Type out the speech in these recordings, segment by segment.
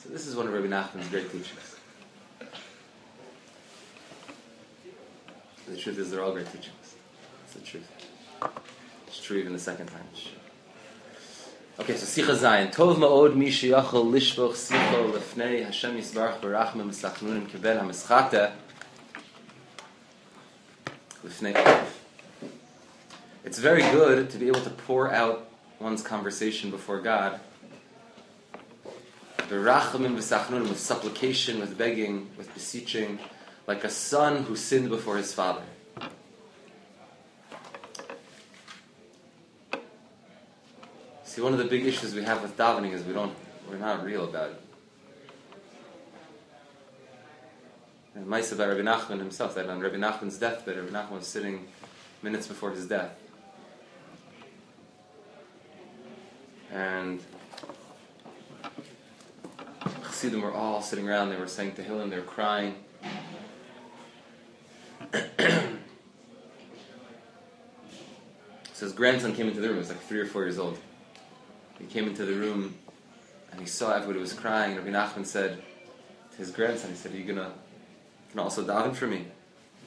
So this is one of Rabbi Nachman's great teachings. The truth is, they're all great teachings. It's the truth. It's true even the second time. Okay, so Sicha Zayin. Tov ma'od mi sheyachol lishboch sicha lefnei Hashem yisbarach barachmim v'sachnunim keben hamischata lefnei Otiv. It's very good to be able to pour out one's conversation before God, barachmim v'sachnunim, with supplication, with begging, with beseeching, like a son who sinned before his father. See, one of the big issues we have with davening is we're not real about it. And Maisa about Rabbi Nachman himself, that on Rabbi Nachman's deathbed, Rabbi Nachman was sitting minutes before his death. And Chassidim were all sitting around, they were saying Tehillim, they were crying. So his grandson came into the room, he was like 3 or 4 years old. He came into the room and he saw everybody was crying. Rabbi Nachman said to his grandson, he said, "Are you gonna also daven for me?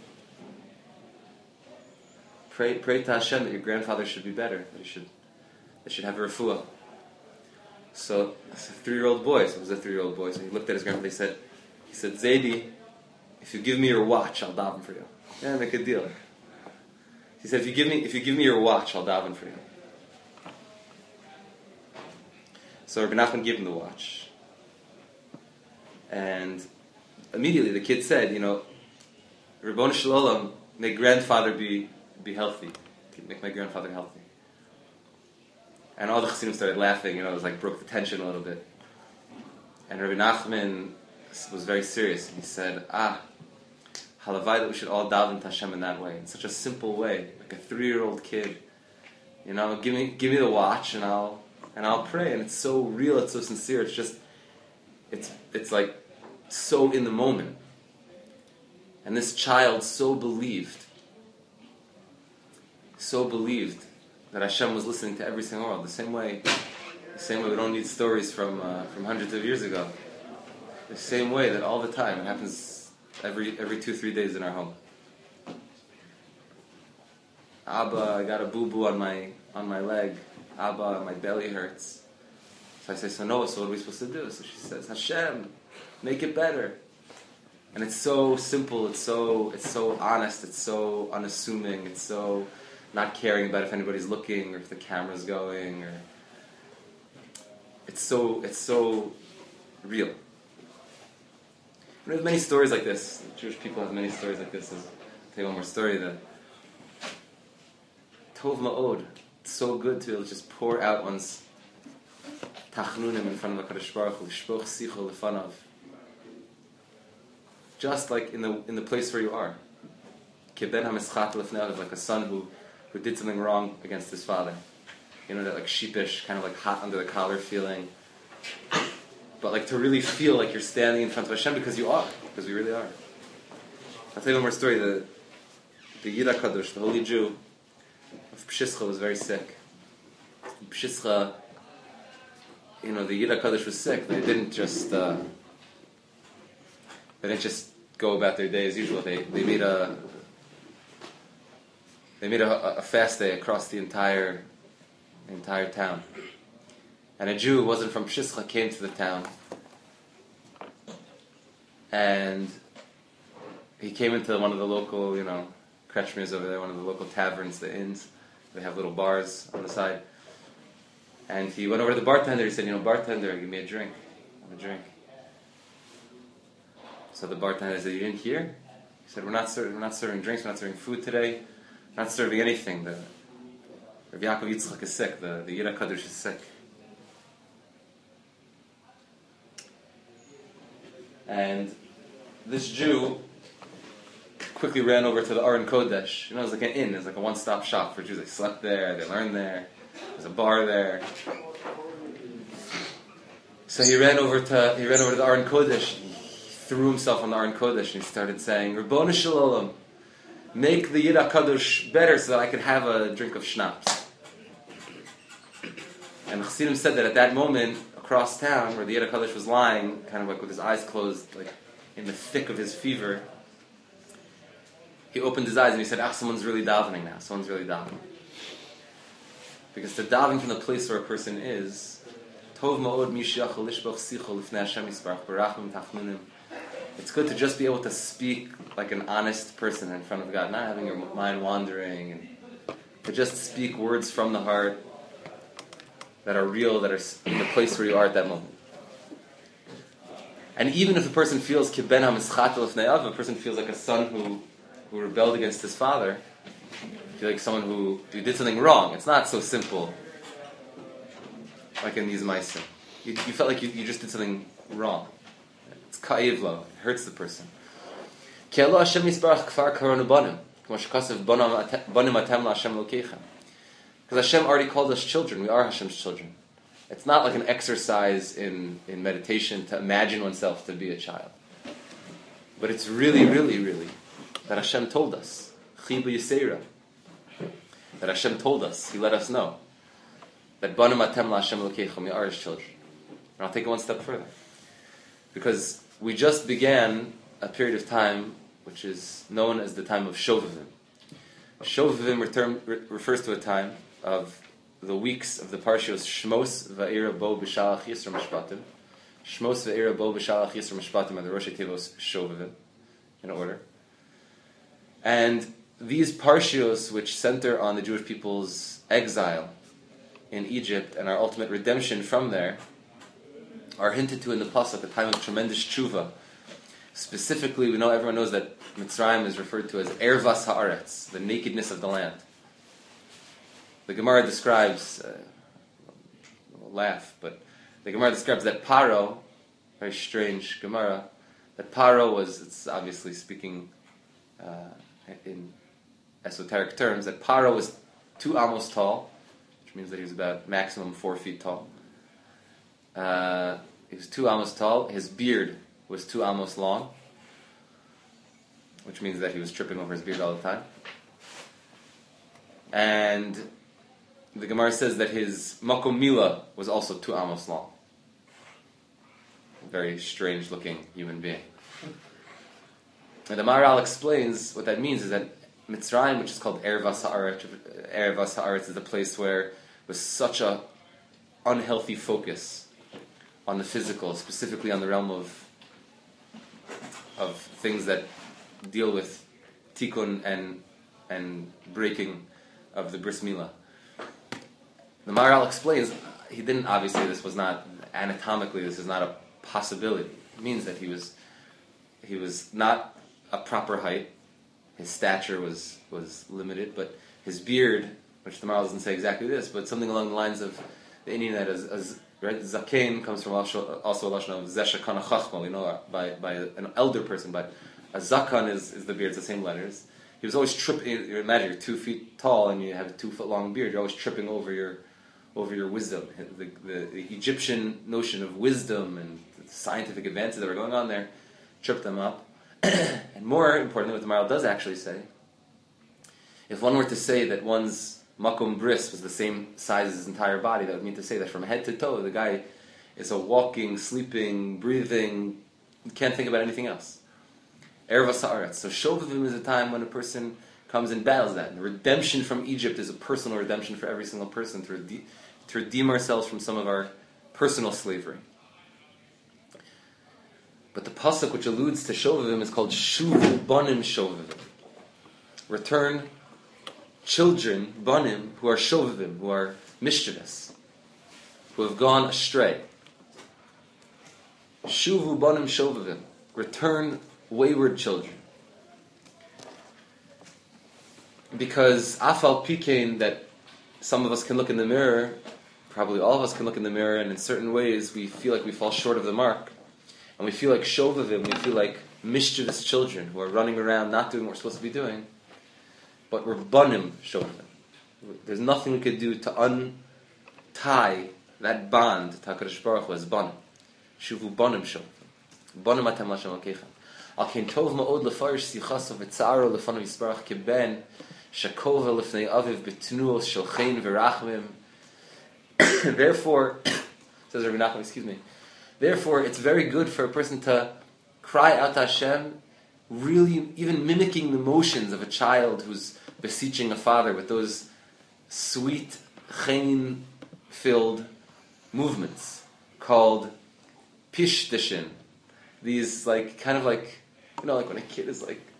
Pray to Hashem that your grandfather should be better, that they should have a refuah." So it's a 3-year-old boy, so he looked at his grandfather, he said, "Zaidi, if you give me your watch, I'll daven for you." Yeah, make a deal. He said, if you give me your watch, I'll daven for you. So Rabbi Nachman gave him the watch. And immediately the kid said, Ribono Shel Olam, may grandfather be healthy. Make my grandfather healthy. And all the Chassidim started laughing, it was like broke the tension a little bit. And Rabbi Nachman was very serious. He said, halavai that we should all daven to Hashem in that way, in such a simple way, like a 3-year-old kid. Give me the watch and I'll pray, and it's so real, it's so sincere, it's like so in the moment. And this child so believed that Hashem was listening to every single word. The same way we don't need stories from hundreds of years ago. The same way that all the time it happens every 2-3 days in our home. Abba, I got a boo-boo on my leg. Abba, my belly hurts. So I say, so what are we supposed to do? So she says, Hashem, make it better. And it's so simple, it's so honest, it's so unassuming, it's so not caring about if anybody's looking or if the camera's going, or it's so real. There's many stories like this. Jewish people have many stories like this. I'll tell you one more story. The Tov Ma'od. It's so good to just pour out one's tachnunim in front of HaKadosh Baruch Hu, l'shpoch sicha lefanav. Just like in the place where you are. Keben hamischat lefnei, like a son who did something wrong against his father. That like sheepish, kind of like hot under the collar feeling. But like to really feel like you're standing in front of Hashem because we really are. I'll tell you one more story. The Yid HaKadosh, the holy Jew of Pshischa, was very sick. Pshischa, the Yid HaKadosh was sick. They didn't just go about their day as usual. They made a fast day across the entire town. And a Jew who wasn't from Pshischa came to the town. And he came into one of the local, krechmirs over there, one of the local taverns, the inns. They have little bars on the side. And he went over to the bartender. He said, bartender, give me a drink. I have a drink. So the bartender said, you didn't hear? He said, we're not serving drinks, we're not serving food today. We're not serving anything. The Rabbi Yaakov Yitzchak is sick. The Yid HaKadosh is sick. And this Jew quickly ran over to the Aron Kodesh. It was like an inn. It was like a one-stop shop for Jews. They slept there, they learned there. There's a bar there. So he ran over to the Aron Kodesh. He threw himself on the Aron Kodesh and he started saying, Ribono Shel Olam, make the Yid HaKadosh better so that I could have a drink of schnapps. And Chassidim said that at that moment, across town where the Yid HaKadosh was lying, kind of like with his eyes closed, like in the thick of his fever, he opened his eyes and he said, someone's really davening now. Someone's really davening. Because to daven from the place where a person is, Tov ma'od mishiyachal lishbach sichol lifnei Hashem yisbarach barachmim tachnunim. It's good to just be able to speak like an honest person in front of God, not having your mind wandering, and to just speak words from the heart that are real, that are in the place where you are at that moment. And even if a person feels kiben ha-mischatel lifnei av, a person feels like a son who rebelled against his father, feel like someone who did something wrong. It's not so simple, like in these ma'asim. You felt like you just did something wrong. It's ka'iv lo. It hurts the person. Ki elo Hashem yisbarach kfar karonu banim, k'mo shekasav banim atem la'Hashem lokeichem. Because Hashem already called us children. We are Hashem's children. It's not like an exercise in meditation to imagine oneself to be a child. But it's really, really, really that Hashem told us. Chiba Yisera. That Hashem told us. He let us know. That banim atem la'Hashem lokeichem. We are His children. And I'll take it one step further. Because we just began a period of time which is known as the time of Shovavim. Shovavim refers to a time of the weeks of the Parshios Shmos Va'ira Bo B'Shalach Yisro Mishpatim. Shmos Va'ira Bo B'Shalach Yisro Mishpatim are the Rosh Tevos Shovavim, in order. And these Parshios, which center on the Jewish people's exile in Egypt and our ultimate redemption from there, are hinted to in the Pasuk, a time of tremendous tshuva. Specifically, everyone knows that Mitzrayim is referred to as Ervas Haaretz, the nakedness of the land. The Gemara describes, we'll laugh, but the Gemara describes that Paro, very strange Gemara, that Paro it's obviously speaking in esoteric terms, that Paro was 2 amos tall, which means that he was about maximum 4 feet tall. He was 2 amos tall. His beard was 2 amos long, which means that he was tripping over his beard all the time. And the Gemara says that his makom mila was also 2 amos long. A very strange looking human being. And the Maharal explains what that means is that Mitzrayim, which is called Ervas Haaretz, is a place where was such a unhealthy focus on the physical, specifically on the realm of things that deal with tikkun and breaking of the bris milah. The Maharal explains, he didn't, obviously this was not, anatomically this is not a possibility. It means that he was not a proper height, his stature was limited, but his beard, which the Maharal doesn't say exactly this, but something along the lines of the Indian that as right, zaken comes from also a lashon of zeshakana chachma, we know by an elder person, but a zakan is the beard, it's the same letters. He was always tripping. You imagine you're 2 feet tall and you have a 2 foot long beard. You're always tripping over your wisdom. The Egyptian notion of wisdom and the scientific advances that were going on there tripped them up. And more importantly, what the Maharal does actually say, if one were to say that one's makom bris was the same size as his entire body, that would mean to say that from head to toe, the guy is a walking, sleeping, breathing, can't think about anything else. Ervas Haaretz. So Shovavim is a time when a person comes and battles that. And the redemption from Egypt is a personal redemption for every single person to redeem ourselves from some of our personal slavery. But the pasuk which alludes to Shovavim is called Shuvu Banim Shovavim. Return children, Banim, who are Shovavim, who are mischievous, who have gone astray. Shuvu Banim Shovavim. Return wayward children. Because afal pikein, that some of us can look in the mirror, probably all of us can look in the mirror, and in certain ways we feel like we fall short of the mark. And we feel like shovavim, we feel like mischievous children who are running around not doing what we're supposed to be doing. But we're banim shovavim. There's nothing we could do to untie that bond to HaKadosh Baruch Hu as banim. Shuvu banim shovavim. Banim atem Lashem Elokeichem. Al kein tov ma'od lefarish sichaso v'tzaro lefanav yisbarach keben shakova lefnei aviv betnuos shel chen v'rachmim. Therefore, Says Rabbi Nachman, excuse me. Therefore, it's very good for a person to cry out to Hashem, really even mimicking the motions of a child who's beseeching a father with those sweet, chen-filled movements called pishdishin. These kind of like when a kid is like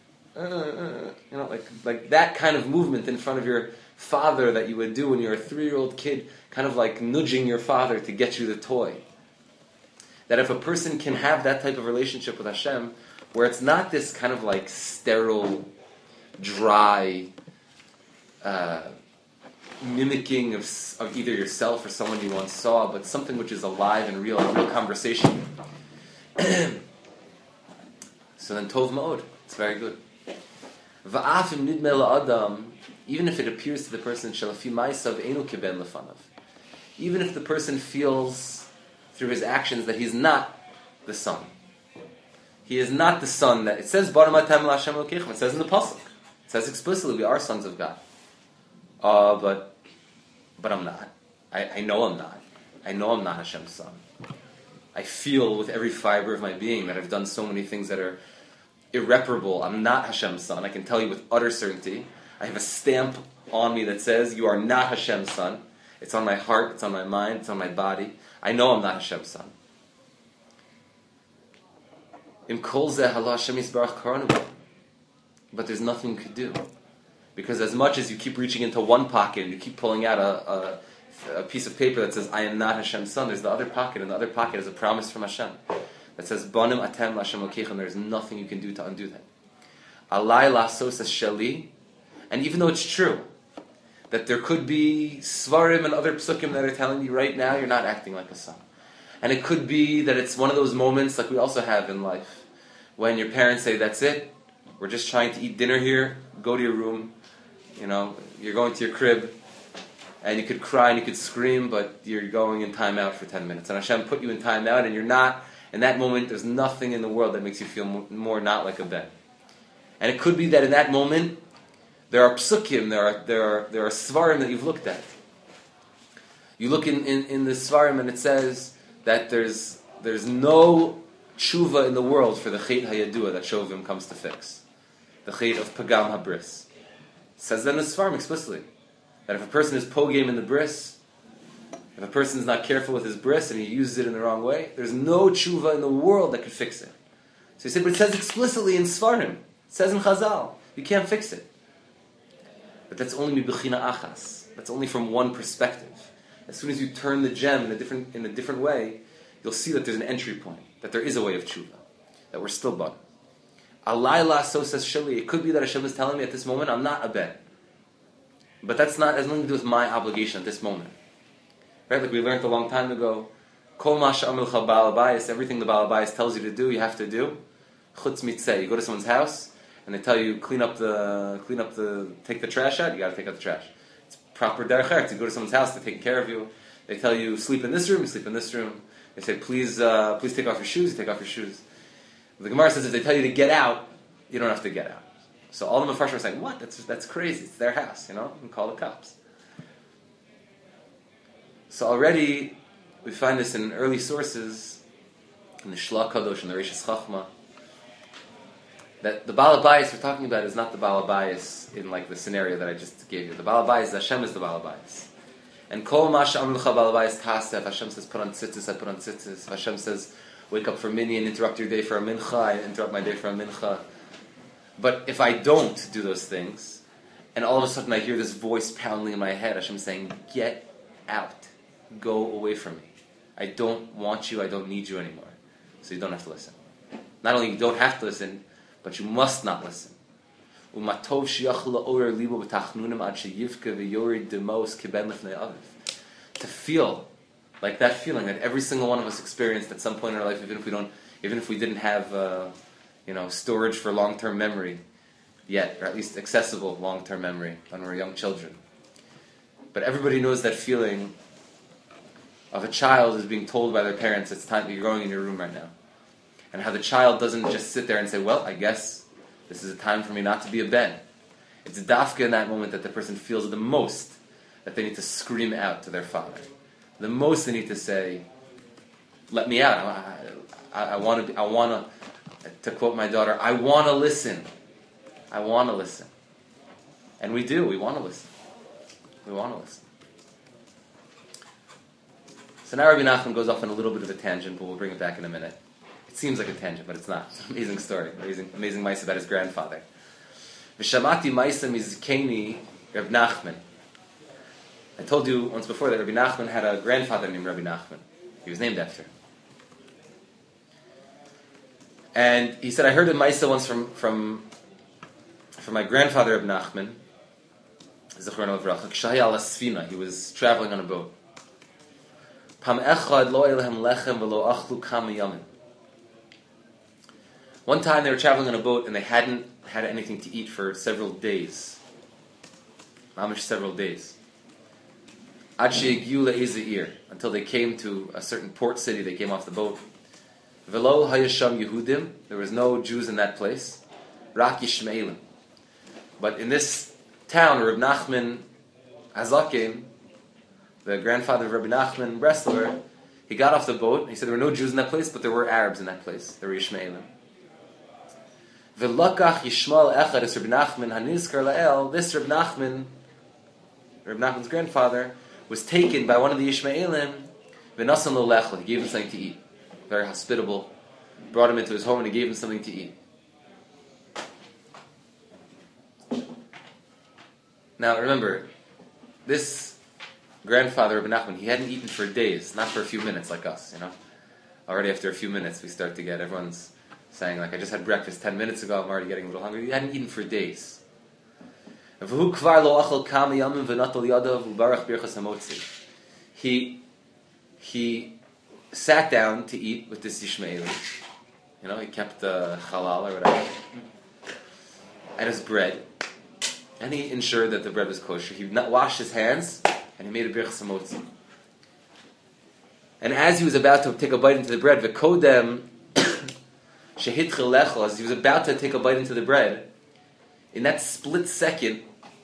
that kind of movement in front of your father that you would do when you're a 3-year-old kid, kind of like nudging your father to get you the toy. That if a person can have that type of relationship with Hashem, where it's not this kind of like sterile, dry mimicking of either yourself or someone you once saw, but something which is alive and real, a real conversation. So then Tov Ma'od, it's very good. Va'afim nidme la'adam, even if it appears to the person, shalafi ma'asav einu keben lefanav, even if the person feels through his actions that he's not the son. He is not the son that... It says, Baram atem la'Hashem Elokeichem. It says in the Pasuk. It says explicitly, we are sons of God. But I'm not. I know I'm not. I know I'm not Hashem's son. I feel with every fiber of my being that I've done so many things that are irreparable. I'm not Hashem's son. I can tell you with utter certainty. I have a stamp on me that says, you are not Hashem's son. It's on my heart, it's on my mind, it's on my body. I know I'm not Hashem's son. Im kol zeh halo Hashem yisbarach karanu. But there's nothing you could do. Because as much as you keep reaching into one pocket and you keep pulling out a piece of paper that says, I am not Hashem's son, there's the other pocket, and the other pocket is a promise from Hashem that says, Banim atem l'Hashem Elokeichem. There's nothing you can do to undo that. Alai la'asos es sheli. And even though it's true that there could be svarim and other psukim that are telling you right now you're not acting like a son. And it could be that it's one of those moments like we also have in life when your parents say, that's it, we're just trying to eat dinner here, go to your room, you're going to your crib, and you could cry and you could scream, but you're going in timeout for 10 minutes. And Hashem put you in timeout and you're not, in that moment there's nothing in the world that makes you feel more not like a ben. And it could be that in that moment there are psukim, there are svarim that you've looked at. You look in the svarim and it says that there's no tshuva in the world for the chet hayadua that Shovim comes to fix. The chet of pagam habris. It says that in the svarim explicitly. That if a person is pogam in the bris, if a person is not careful with his bris and he uses it in the wrong way, there's no tshuva in the world that could fix it. So he said, but it says explicitly in svarim. It says in Chazal. You can't fix it. But that's only mibechina achas. That's only from one perspective. As soon as you turn the gem in a different way, you'll see that there's an entry point, that there is a way of tshuva, that we're still bad. Alayla so says shali. It could be that Hashem is telling me at this moment I'm not a ben, but has nothing to do with my obligation at this moment. Right? Like we learned a long time ago, kol ma she'amilcha ba'al bayis, everything the ba'al bayis tells you to do, you have to do. Chutz mitzeh. You go to someone's house and they tell you take the trash out, you got to take out the trash. It's proper derech eretz. You go to someone's house, they're taking care of you. They tell you sleep in this room, you sleep in this room. They say please take off your shoes, you take off your shoes. The Gemara says if they tell you to get out, you don't have to get out. So all the Mefarshim are saying, what? That's crazy. It's their house, you can call the cops. So already we find this in early sources, in the Shla Kadosh and the Reishis Chachma, that the Baal HaBayis we're talking about is not the Baal HaBayis in like the scenario that I just gave you. The Baal HaBayis, Hashem is the Baal HaBayis. And Kol Ma She'amar L'cha Baal HaBayis Taseh, if Hashem says put on tzitzis, I put on tzitzis. If Hashem says wake up for minyan and interrupt your day for a mincha, I interrupt my day for a mincha. But if I don't do those things, and all of a sudden I hear this voice pounding in my head, Hashem saying, get out, go away from me. I don't want you, I don't need you anymore. So you don't have to listen. Not only you don't have to listen, but you must not listen. To feel like that feeling that every single one of us experienced at some point in our life, even if we didn't have storage for long-term memory yet, or at least accessible long-term memory when we're young children. But everybody knows that feeling of a child is being told by their parents, it's time, you're going in your room right now. And how the child doesn't just sit there and say, well, I guess this is a time for me not to be a ben. It's dafka in that moment that the person feels the most that they need to scream out to their father. The most they need to say, let me out. I want to quote my daughter, I want to listen. I want to listen. And we do. We want to listen. We want to listen. So now Rabbi Nachman goes off on a little bit of a tangent, but we'll bring it back in a minute. It seems like a tangent, but it's not. It's an amazing story. Amazing mice about his grandfather. V'shamati ma'isa mizkeni Rabbi Nachman. I told you once before that Rabbi Nachman had a grandfather named Rabbi Nachman. He was named after. And he said, I heard a ma'isa once from my grandfather Rabbi Nachman, Zechron Avracha, K'shaya ala sfina. He was traveling on a boat. Pam echad lo elehem lechem v'lo achlu kama yamin. One time they were traveling on a boat and they hadn't had anything to eat for several days. Mamish several days. Ad she'egiu le'ezeir, until they came to a certain port city. They came off the boat. V'lo hayasham Yehudim, there was no Jews in that place. Rak Yishmaelim. But in this town, Reb Nachman Hazaken, the grandfather of Rabbi Nachman Breslover, he got off the boat. He said there were no Jews in that place, but there were Arabs in that place. There were Yishmaelim. V'lakach Yishmael echad es Rabbi Nachman hanizkar la'el. This Rabbi Nachman's grandfather, was taken by one of the Yishmaelim. V'nasan lo lechel. He gave him something to eat. Very hospitable. Brought him into his home and he gave him something to eat. Now remember, this grandfather of Nachman, he hadn't eaten for days, not for a few minutes like us, you know. Already after a few minutes we start to get, everyone's saying like, I just had breakfast 10 minutes ago, I'm already getting a little hungry. He hadn't eaten for days. He sat down to eat with this Yishmaeli. You know, he kept halal or whatever. And his bread. And he ensured that the bread was kosher. He washed his hands and he made a birchas hamotzi. And as he was about to take a bite into the bread, v'kodem shehitchil lechel, as he was about to take a bite into the bread, in that split second,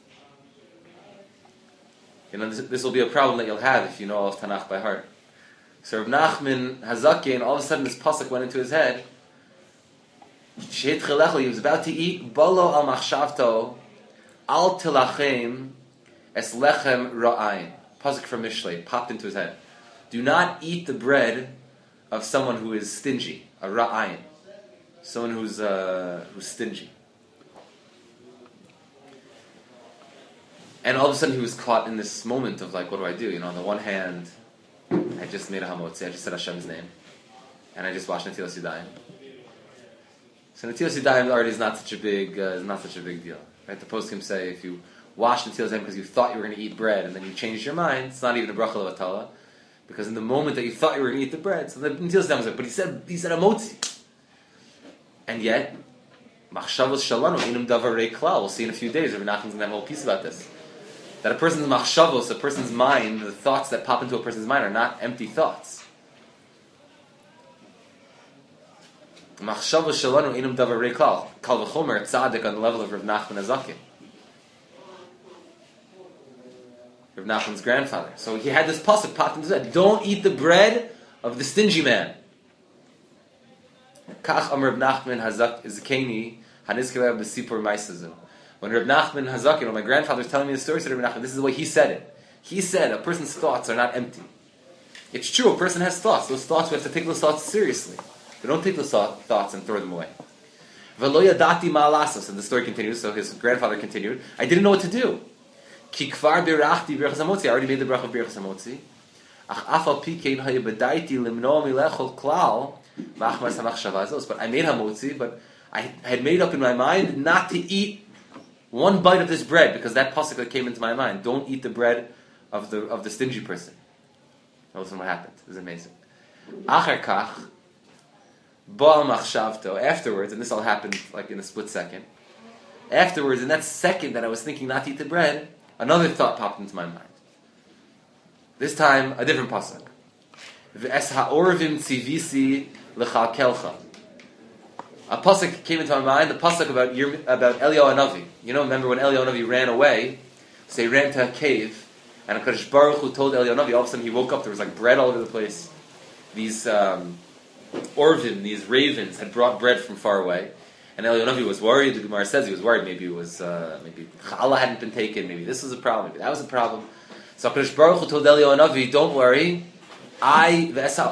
you know, this will be a problem that you'll have if you know all of Tanakh by heart. So Reb Nachman Hazaken, all of a sudden this pasuk went into his head. Shehitchil lechel, he was about to eat, balo al machshavto, al tilachem es lechem ra'ayin. Pasuk from Mishlei popped into his head. Do not eat the bread of someone who is stingy, a ra'ayin, someone who's stingy. And all of a sudden he was caught in this moment of like, what do I do? You know, on the one hand, I just made a hamotzi, I just said Hashem's name, and I just washed Netilas Yadayim. So Netilas Yadayim already is not such a big deal. Right? The poskim say if you wash Netilas Yadayim because you thought you were going to eat bread and then you changed your mind, it's not even a bracha levatala, because in the moment that you thought you were going to eat the bread, so the Netilas Yadayim was like, but he said a motzi, and yet machshavos shalanu inum davar rei klal. We'll see in a few days. Rabbi Nachman's going to have a whole piece about this. That a person's machshavos, a person's mind, the thoughts that pop into a person's mind are not empty thoughts. Machshavos shalanu inum davar rei klal. Kal v'chomer tzaddik on the level of Rav Nachman Hazaken, Rav Nachman's grandfather. So he had this pasuk popped into his head. Don't eat the bread of the stingy man. Kach amar Rav Nachman Hazakeni hanizkelev b'sipur ma'aseh. When Rav Nachman Hazaken, when my grandfather was telling me the story, said Rav Nachman, this is the way he said it. He said a person's thoughts are not empty. It's true, a person has thoughts. Those thoughts, we have to take those thoughts seriously. We don't take those thoughts and throw them away. V'lo yadati ma lasos, and the story continues, so his grandfather continued, I didn't know what to do. Ki kvar birachti birchas hamotzi, I already made the bracha of birchas hamotzi. Ach afal pi kein hayabadaiti limno milechol klal, machmas hamachshavazos, but I made hamotzi, but I had made up in my mind not to eat one bite of this bread, because that pasuk that came into my mind, don't eat the bread of the stingy person. Listen what happened. This is amazing. Achar kach, ba'al machshavto, afterwards, and this all happened like in a split second, afterwards, in that second that I was thinking not to eat the bread, another thought popped into my mind. This time, a different pasuk. V'es ha'orvim tzivisi l'chalkelcha. A pasuk came into my mind, the pasuk about Eliyahu Hanavi. You know, remember when Eliyahu Hanavi ran away, so he ran to a cave, and HaKadosh Baruch Hu told Eliyahu Hanavi, all of a sudden he woke up, there was like bread all over the place. these Orvim, these ravens, had brought bread from far away. And Eliyahu was worried. The Gemara says he was worried. Maybe it was maybe challah hadn't been taken. Maybe this was a problem. Maybe that was a problem. So HaKadosh Baruch Hu told Eliyahu, don't worry. I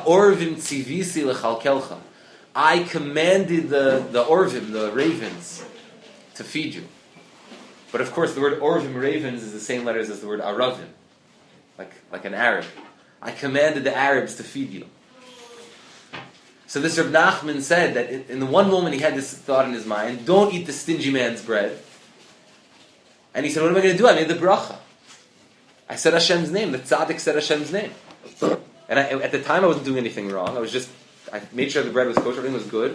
commanded the Orvim, the ravens, to feed you. But of course, the word Orvim, ravens, is the same letters as the word Aravim, like an Arab. I commanded the Arabs to feed you. So this Reb Nachman said that in the one moment he had this thought in his mind, don't eat the stingy man's bread. And he said, what am I going to do? I made the bracha. I said Hashem's name. The tzaddik said Hashem's name. And at the time I wasn't doing anything wrong. I made sure the bread was kosher, everything was good.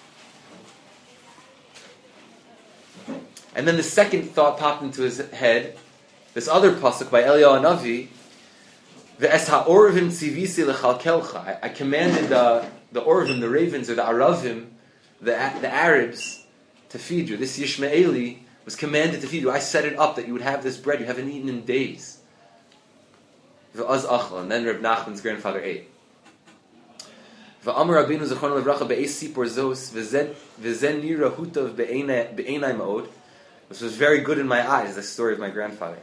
And then the second thought popped into his head, this other pasuk by Eliyahu Hanavi, Ve'es ha'orvim tzivisi lechalkelcha. I commanded the Orvim, the ravens, or the Aravim, the Arabs, to feed you. This Yishmaeli was commanded to feed you. I set it up that you would have this bread you haven't eaten in days. And then Reb Nachman's grandfather ate. This was very good in my eyes, the story of my grandfather.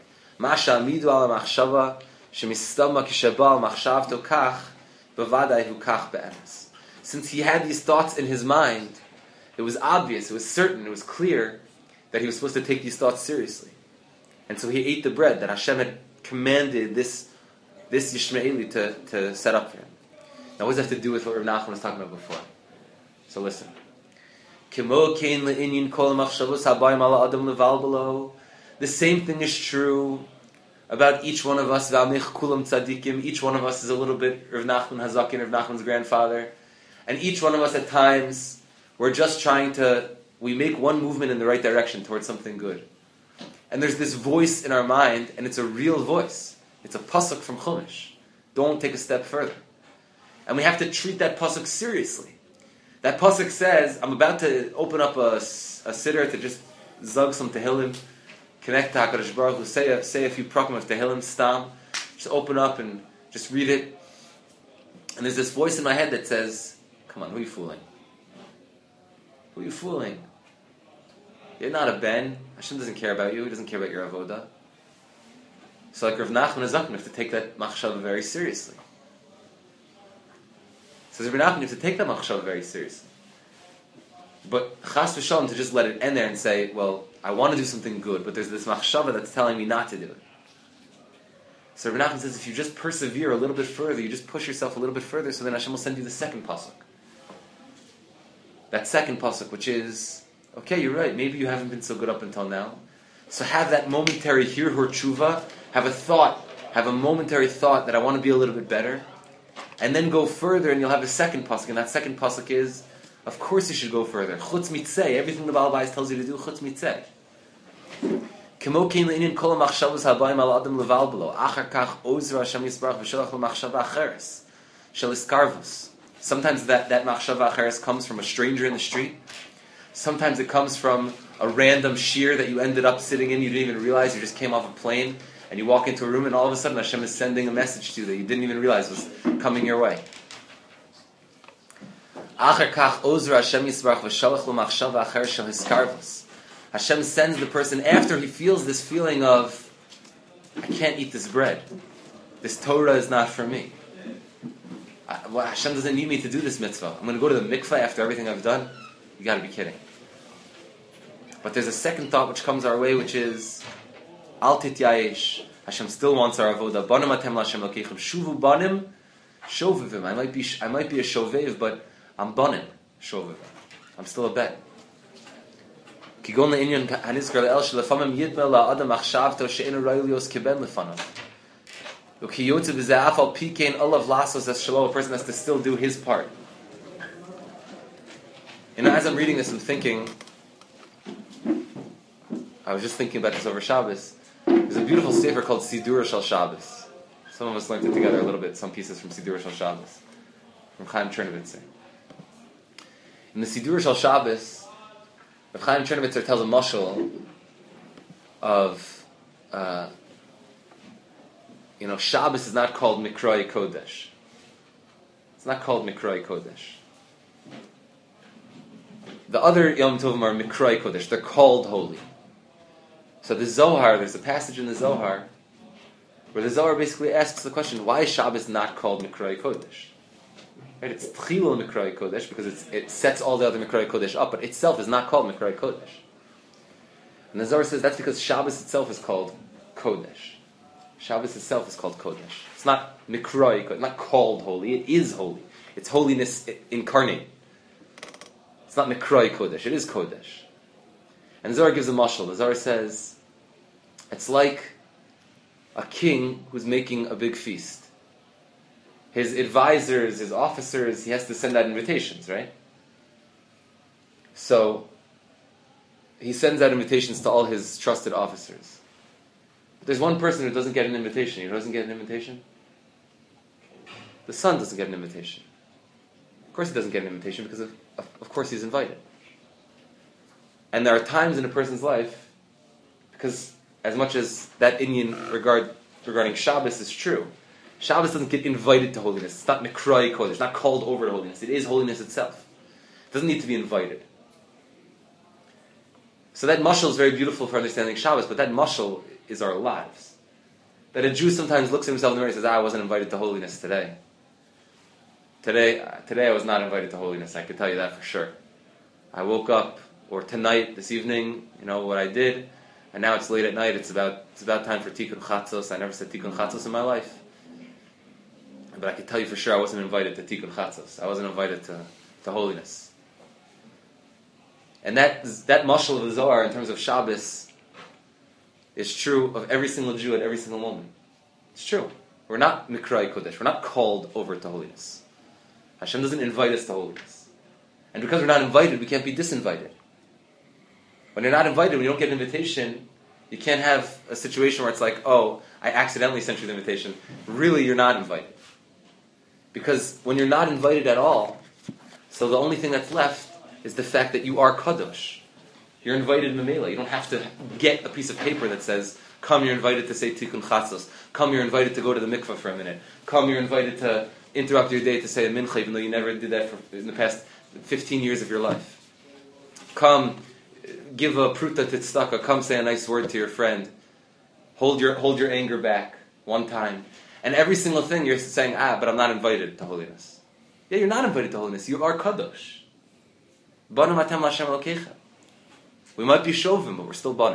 Since he had these thoughts in his mind, it was obvious, it was certain, it was clear that he was supposed to take these thoughts seriously. And so he ate the bread that Hashem had commanded this Yishmaeli to set up for him. Now what does that have to do with what Rav Nachman was talking about before? So listen. The same thing is true about each one of us. Each one of us is a little bit Rav Nachman Hazakin, Rav Nachman's grandfather. And each one of us at times, we're just we make one movement in the right direction towards something good. And there's this voice in our mind, and it's a real voice. It's a pasuk from Chumash. Don't take a step further. And we have to treat that pasuk seriously. That pasuk says, I'm about to open up a siddur to just zug some Tehillim, connect to HaKadosh Baruch Hu, say a few prakim of Tehillim, stam, just open up and just read it. And there's this voice in my head that says, come on, who are you fooling? Who are you fooling? You're not a ben. Hashem doesn't care about you. He doesn't care about your avodah. So like Rav Nachman Hazakin, you have to take that machshava very seriously. Says Rav Nachman, you have to take that machshava very seriously. But chas v'shalom, to just let it end there and say, well, I want to do something good, but there's this machshava that's telling me not to do it. So Rav Nachman says, if you just persevere a little bit further, you just push yourself a little bit further, so then Hashem will send you the second pasuk. That second pasuk, which is, okay, you're right, maybe you haven't been so good up until now. So have that momentary hirhur tshuva, have a momentary thought that I want to be a little bit better, and then go further, and you'll have a second pasuk, and that second pasuk is, of course you should go further. Chutz mitzeh, everything the Baal Bayis tells you to do, chutz mitzeh. Kemo kein le'inyan kol ha'machshavos habayim al adam leval below, achar kach ozer Hashem yisbarach v'sholach l'machshava acheres, shel iskarvus. Sometimes that machshava acheres comes from a stranger in the street. Sometimes it comes from a random shir that you ended up sitting in, you didn't even realize, you just came off a plane, and you walk into a room, and all of a sudden Hashem is sending a message to you that you didn't even realize was coming your way. Hashem sends the person after he feels this feeling of, I can't eat this bread. This Torah is not for me. Hashem doesn't need me to do this mitzvah. I'm going to go to the mikveh after everything I've done. You got to be kidding. But there's a second thought which comes our way, which is, Al tityayesh. Hashem still wants our avodah. Banim atem l'Hashem lokechem. Shuvu banim, shovevim. I might be a shovev, but I'm banim, shovevim. I'm still a ben. Kigon le'inyan hanizkar le'el shelefamim yidmel la'adam achshavto she'enu raylios keben lefanav. Ukiyotze v'ze'af al pikein olav lasos as shalom. A person has to still do his part. And as I'm reading this, I'm thinking, I was just thinking about this over Shabbos. There's a beautiful sefer called Sidur Shal Shabbos. Some of us learned it together a little bit, some pieces from Sidur Shal Shabbos, from Chaim Chernowitzer. In the Sidur Shal Shabbos, Chaim Chernowitzer tells a mashal of, Shabbos is not called Mikroi Kodesh. It's not called Mikroi Kodesh. The other Yom Tovim are Mikroi Kodesh. They're called holy. So the Zohar, there's a passage in the Zohar where the Zohar basically asks the question, why is Shabbos not called Mikroi Kodesh? Right? It's Tchilul Mikroi Kodesh because it sets all the other Mikroi Kodesh up, but itself is not called Mikroi Kodesh. And the Zohar says that's because Shabbos itself is called Kodesh. Shabbos itself is called Kodesh. It's not Mikroi Kodesh, not called holy, it is holy. It's holiness incarnate. It's not Mikroi Kodesh, it is Kodesh. And the Zohar gives a mashal. The Zohar says, it's like a king who's making a big feast. His advisors, his officers, he has to send out invitations, right? So, he sends out invitations to all his trusted officers. But there's one person who doesn't get an invitation. He doesn't get an invitation? The son doesn't get an invitation. Of course he doesn't get an invitation because of course he's invited. And there are times in a person's life, because as much as that Inyan regarding Shabbos is true, Shabbos doesn't get invited to holiness. It's not Mikroi Kodesh. It's not called over to holiness. It is holiness itself. It doesn't need to be invited. So that mashal is very beautiful for understanding Shabbos, but that mashal is our lives. That a Jew sometimes looks at himself in the mirror and says, I wasn't invited to holiness today. Today I was not invited to holiness. I can tell you that for sure. I woke up, or tonight, this evening, what I did, and now it's late at night. It's about time for Tikkun Chatzos. I never said Tikkun Chatzos in my life, but I can tell you for sure I wasn't invited to Tikkun Chatzos. I wasn't invited to holiness. And that mashal of the Zohar in terms of Shabbos is true of every single Jew at every single moment. It's true. We're not Mikroi Kodesh. We're not called over to holiness. Hashem doesn't invite us to holiness. And because we're not invited, we can't be disinvited. When you're not invited, when you don't get an invitation, you can't have a situation where it's like, oh, I accidentally sent you the invitation. Really, you're not invited. Because when you're not invited at all, so the only thing that's left is the fact that you are Kadosh. You're invited Mamela. You don't have to get a piece of paper that says, come, you're invited to say Tikkun Chatzos. Come, you're invited to go to the mikvah for a minute. Come, you're invited to interrupt your day to say a mincha, even though you never did that in the past 15 years of your life. Come, give a pruta tzedakah. Come, say a nice word to your friend. Hold your anger back one time. And every single thing you're saying, but I'm not invited to holiness. Yeah, you're not invited to holiness. You are kadosh. Banim atem Hashem Elokecha. We might be shovim, but we're still banim.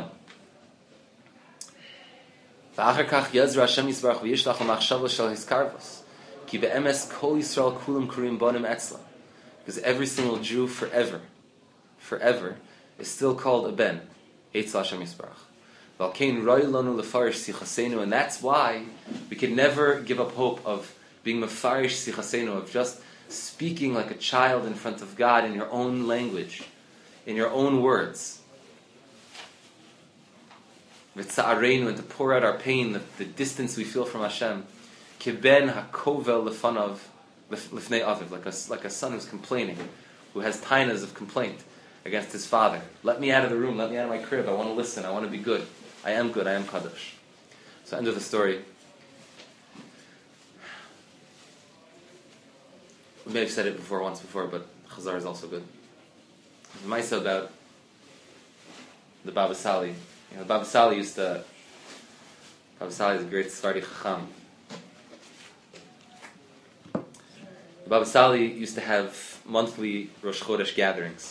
V'achar kach yezra Hashem Yisbarach v'yishlach l'machshava shel hiskarvos. Ki be'emes kol Yisrael kulam kurim banim etzla. Because every single Jew forever is still called a ben. Eitz Hashem Yisbarach. V'alkein roi lanu lefarish sichasenu. And that's why we can never give up hope of being mefarish sichasenu, of just speaking like a child in front of God in your own language, in your own words. V'tza'areinu, and to pour out our pain, the distance we feel from Hashem. Kiben hakovel lefanav lifnei aviv, like a son who's complaining, who has tainas of complaint against his father. Let me out of the room, let me out of my crib, I want to listen, I want to be good. I am good, I am kadosh. So end of the story. We may have said it once before, but Chazar is also good. The Maisa about the Baba Sali. The Baba Sali is a great Sephardi Chacham. The Baba Sali used to have monthly Rosh Chodesh gatherings.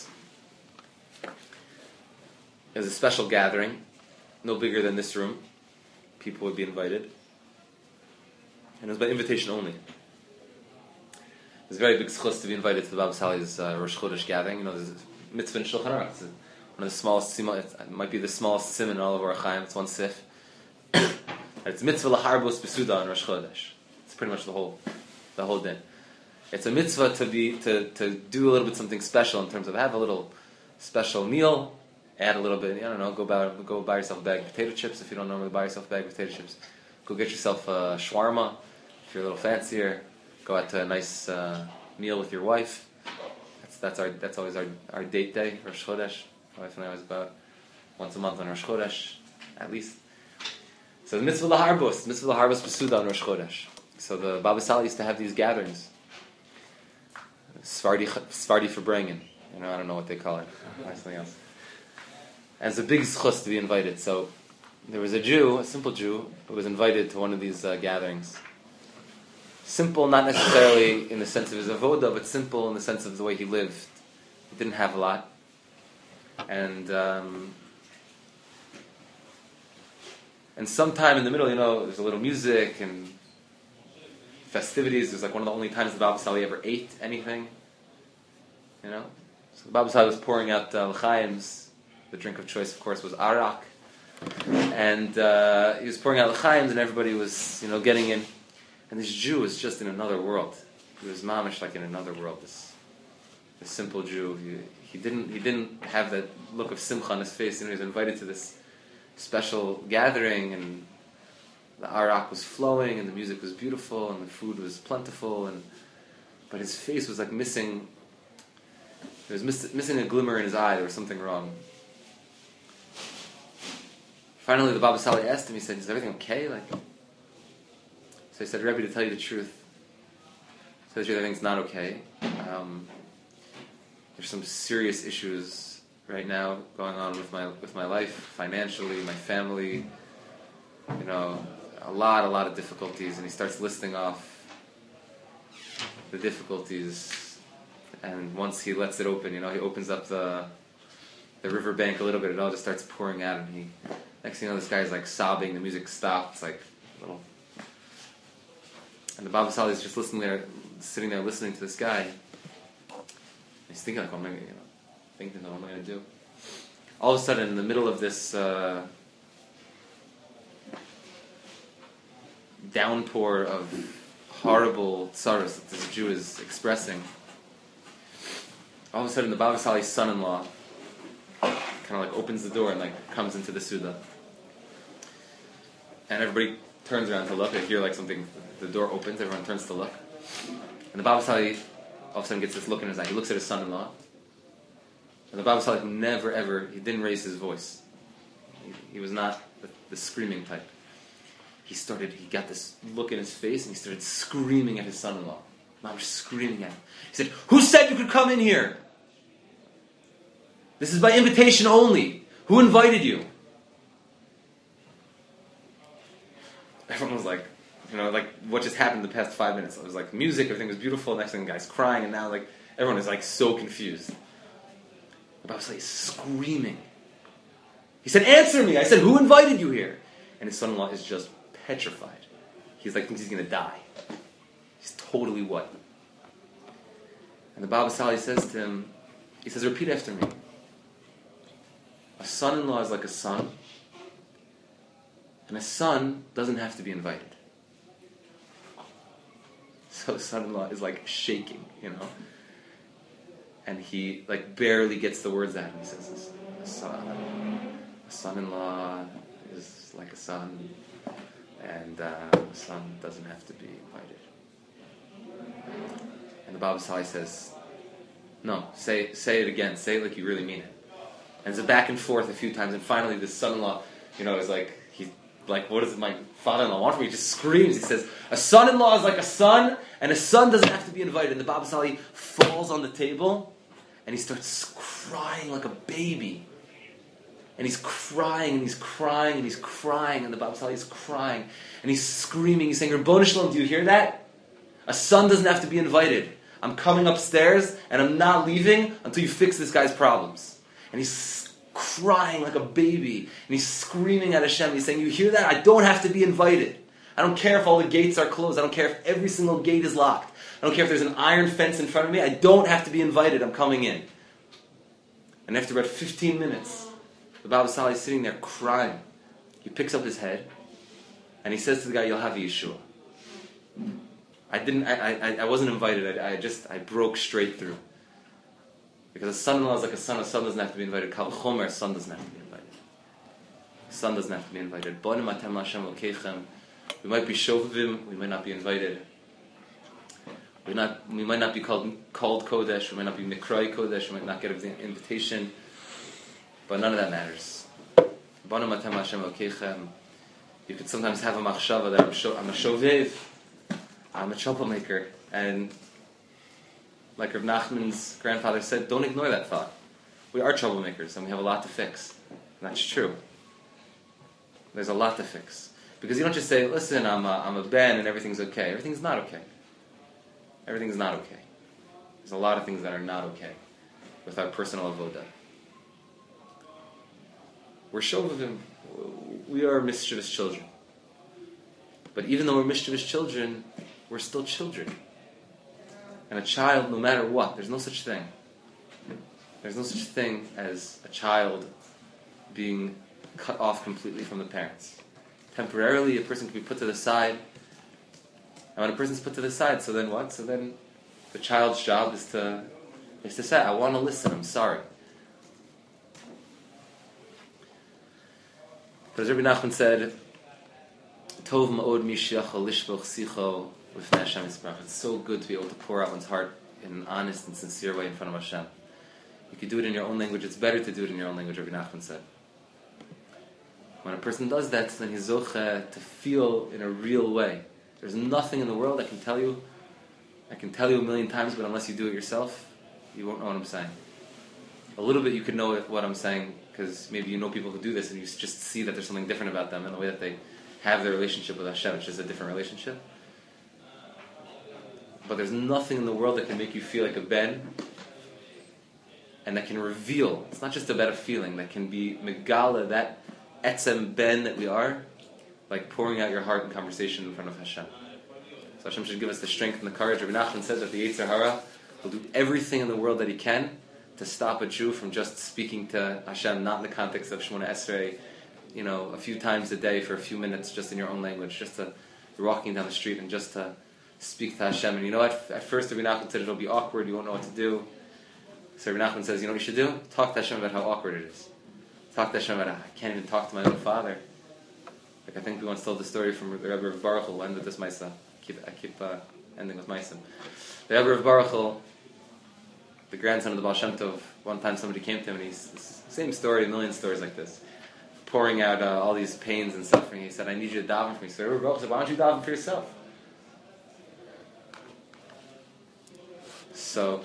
It was a special gathering, no bigger than this room. People would be invited. And it was by invitation only. It's a very big schus to be invited to the Baba Sali's Rosh Chodesh gathering. There's a mitzvah in Shulchan Aruch. It's one of the smallest, it might be the smallest sim in all of our Chaim. It's one sif. It's mitzvah laharbos besuda on Rosh Chodesh. It's pretty much the whole din. It's a mitzvah to do a little bit something special in terms of have a little special meal, add a little bit, go buy yourself a bag of potato chips if you don't normally buy yourself a bag of potato chips. Go get yourself a shawarma if you're a little fancier. Go out to a nice meal with your wife. That's always our date day, Rosh Chodesh. My wife and I was about once a month on Rosh Chodesh, at least. So the mitzvah laharbos besuda on Rosh Chodesh. So the Baba Sali used to have these gatherings. Svardi for Brangen. I don't know what they call it. Something else. And it's a big zchus to be invited. So there was a Jew, a simple Jew, who was invited to one of these gatherings. Simple, not necessarily in the sense of his avoda, but simple in the sense of the way he lived. He didn't have a lot. And sometime in the middle, there's a little music and festivities. It was like one of the only times the Baba Sali ever ate anything. So the Baba Sali was pouring out l'chaims. The drink of choice, of course, was arak. And he was pouring out l'chaims, and everybody was, getting in. And this Jew was just in another world. He was mamish like in another world. This simple Jew. He didn't have that look of simcha on his face. He was invited to this special gathering, and the arak was flowing, and the music was beautiful, and the food was plentiful, but his face was like missing. There was missing a glimmer in his eye. There was something wrong. Finally, the Baba Sali asked him. He said, "Is everything okay?" So he said, "Rebbe, to tell you the truth, everything's not okay. There's some serious issues right now going on with my life, financially, my family. A lot of difficulties." And he starts listing off the difficulties. And once he lets it open, he opens up the riverbank a little bit. It all just starts pouring out, and next thing you know, this guy's like sobbing. The music stopped. It's like a little. And the Baba Sali is just sitting there listening to this guy. He's thinking like, what am I going to do? All of a sudden, in the middle of this downpour of horrible sorrows that this Jew is expressing, all of a sudden the Baba Sali's son-in-law kind of opens the door and comes into the Suda. And everybody turns around to look. They hear something, the door opens, everyone turns to look. And the Baba Sali all of a sudden gets this look in his eye. He looks at his son-in-law. And the Baba Sali never ever, he didn't raise his voice. He was not the screaming type. He got this look in his face and he started screaming at his son-in-law. Mom was screaming at him. He said, "Who said you could come in here? This is by invitation only. Who invited you?" Everyone was like, what just happened in the past 5 minutes? It was like music, everything was beautiful, next thing the guy's crying, and now everyone is so confused. The Baba Sali is screaming. He said, "Answer me!" I said, "Who invited you here?" And his son-in-law is just petrified. He's thinks he's going to die. He's totally what? And the Baba Sali says to him, he says, "Repeat after me. A son-in-law is like a son, and a son doesn't have to be invited." So the son-in-law is shaking, and he barely gets the words out. And he says, a son-in-law is like a son, and a son doesn't have to be invited. And the Baba Sali says, "No, say it again. Say it like you really mean it." And it's a back and forth a few times, and finally this son-in-law, is he's what does my father-in-law want from me? He just screams. He says, "A son-in-law is like a son, and a son doesn't have to be invited." And the Baba Sali falls on the table, and he starts crying like a baby. And he's crying, and he's crying, and he's crying, and the Baba Sali is crying, and he's screaming. He's saying, "Ribono Shel Olam, do you hear that? A son doesn't have to be invited. I'm coming upstairs, and I'm not leaving until you fix this guy's problems." And he's crying like a baby, and he's screaming at Hashem. He's saying, "You hear that? I don't have to be invited. I don't care if all the gates are closed. I don't care if every single gate is locked. I don't care if there's an iron fence in front of me. I don't have to be invited. I'm coming in." And after about 15 minutes, the Baba Sali is sitting there crying. He picks up his head, and he says to the guy, "You'll have a Yeshua. I wasn't invited. I broke straight through. Because a son-in-law is like a son doesn't have to be invited. Kal Chomer, a son doesn't have to be invited. A son doesn't have to be invited. Bonim atem Hashem Elokeichem. We might be shovavim, we might not be invited. We might not be called Kodesh, we might not be Mikrai Kodesh, we might not get an invitation. But none of that matters. Bonim atem Hashem Elokeichem. You could sometimes have a machshava that I'm a shovev, I'm a troublemaker, and like Rav Nachman's grandfather said, don't ignore that thought. We are troublemakers, and we have a lot to fix. And that's true. There's a lot to fix. Because you don't just say, listen, I'm a Ben and everything's okay. Everything's not okay. Everything's not okay. There's a lot of things that are not okay with our personal avodah. We're shovavim. We are mischievous children. But even though we're mischievous children, we're still children. And a child, no matter what, there's no such thing. There's no such thing as a child being cut off completely from the parents. Temporarily, a person can be put to the side. And when a person's put to the side, so then what? So then the child's job is to say, I want to listen, I'm sorry. But as Rabbi Nachman said, Tov ma'od mi she'achal lishboch sicho lifnei Hashem Yisparach. It's so good to be able to pour out one's heart in an honest and sincere way in front of Hashem. You can do it in your own language. It's better to do it in your own language, Rabbi Nachman said. When a person does that, then he's zocheh to feel in a real way. There's nothing in the world I can tell you a million times, but unless you do it yourself, you won't know what I'm saying. A little bit you could know what I'm saying, because maybe you know people who do this and you just see that there's something different about them in the way that they have their relationship with Hashem, which is a different relationship. But there's nothing in the world that can make you feel like a Ben, and that can reveal, it's not just about a feeling, that can be megala, that etzem Ben that we are, like pouring out your heart in conversation in front of Hashem. So Hashem should give us the strength and the courage. Rabbi Nachman says that the Yetzer Hara will do everything in the world that he can to stop a Jew from just speaking to Hashem, not in the context of Shemona Esrei, a few times a day for a few minutes, just in your own language, just to, you're walking down the street and just to speak to Hashem. And at first Rabbi Nachman said it'll be awkward, you won't know what to do. So Rabbi Nachman says, you know what you should do? Talk to Hashem about how awkward it is. Talk to Hashem about I can't even talk to my own father. Like I think we once told the story from the Rebbe of Baruch. We'll end with this Maisa. I keep ending with Maisa. The Rebbe of Baruch, the grandson of the Baal Shem Tov, one time somebody came to him and he's same story, a million stories like this, pouring out all these pains and suffering. He said, I need you to daven for me. So the Rebbe of Baruch said, why don't you daven for yourself? So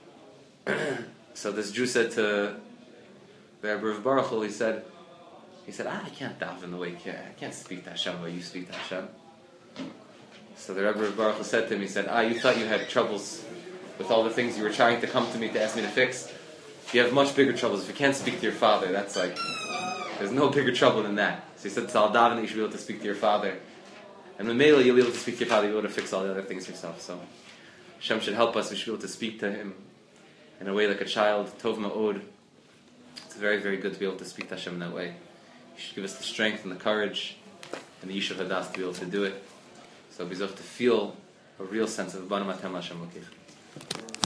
this Jew said to the Rebbe of Baruch, he said, I can't daven the way I can't speak to Hashem the way you speak to Hashem. So the Rebbe of Baruch said to him, he said, you thought you had troubles with all the things you were trying to come to me to ask me to fix? You have much bigger troubles. If you can't speak to your father, that's like, there's no bigger trouble than that. So he said, I'll daven that you should be able to speak to your father. And when Mela, you'll be able to speak to your father, you'll be able to fix all the other things yourself. So Hashem should help us. We should be able to speak to him in a way like a child. Tov ma'od. It's very, very good to be able to speak to Hashem in that way. He should give us the strength and the courage and the Yishuv Hadas to be able to do it. So we have to feel a real sense of Banu Matem Hashem Lokech.